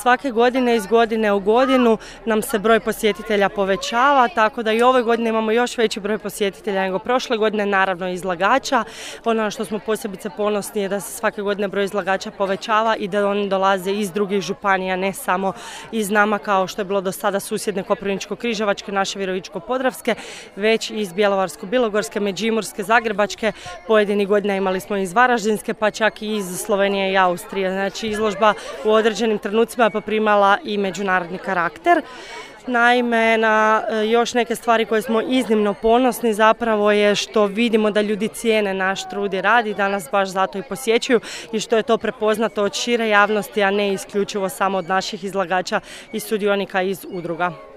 svake godine iz godine u godinu nam se broj posjetitelja povećava, tako da i ove godine imamo još veći broj posjetitelja nego prošle godine, naravno izlagača. Ono što smo posebice ponosni je da se svake godine broj izlagača povećava i da oni dolaze iz drugih županija, ne samo iz nama kao što je bilo do sada susjedne Koprivničko-križevačke, naše Virovitičko-podravske, već iz Bjelovarsko-bilogorske, Međimurske, Zagrebačke, pojedini godina imali smo iz Varaždinske, pa čak i iz Slovenije i Austrije. Znači izložba u određenim trenucima je poprimala i međunarodni karakter. Naime, na još neke stvari koje smo iznimno ponosni zapravo je što vidimo da ljudi cijene naš trud i rad i danas baš zato i posjećuju i što je to prepoznato od šire javnosti, a ne isključivo samo od naših izlagača i sudionika iz udruga.